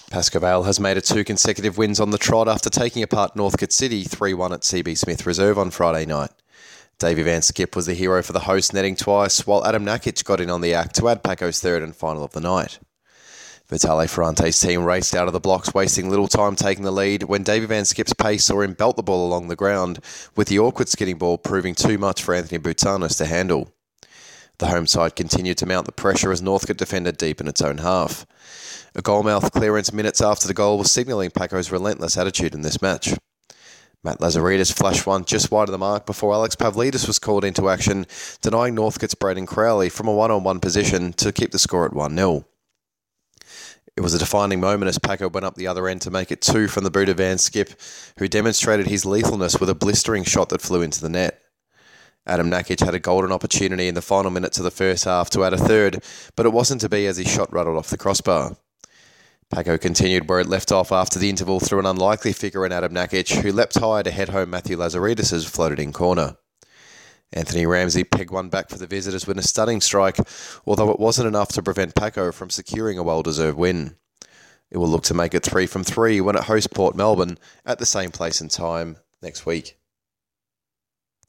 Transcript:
Pascoe Vale has made it 2 consecutive wins on the trot after taking apart Northcote City 3-1 at CB Smith Reserve on Friday night. Davey Van Skip was the hero for the host, netting twice, while Adam Nakic got in on the act to add Paco's third and final of the night. Vitale Ferrante's team raced out of the blocks, wasting little time taking the lead when Davey Van Skip's pace saw him belt the ball along the ground, with the awkward skidding ball proving too much for Anthony Boutanos to handle. The home side continued to mount the pressure as Northcote defended deep in its own half. A goalmouth clearance minutes after the goal was signalling Paco's relentless attitude in this match. Matt Lazaridis flashed one just wide of the mark before Alex Pavlidis was called into action, denying Northcote's Braden Crowley from a one-on-one position to keep the score at 1-0. It was a defining moment as Paco went up the other end to make it 2 from the boot of Van Skip, who demonstrated his lethalness with a blistering shot that flew into the net. Adam Nakic had a golden opportunity in the final minutes of the first half to add a third, but it wasn't to be as his shot rattled off the crossbar. Paco continued where it left off after the interval through an unlikely figure in Adam Nakic, who leapt high to head home Matthew Lazaridis' floated-in corner. Anthony Ramsey pegged one back for the visitors with a stunning strike, although it wasn't enough to prevent Paco from securing a well-deserved win. It will look to make it 3 from 3 when it hosts Port Melbourne at the same place and time next week.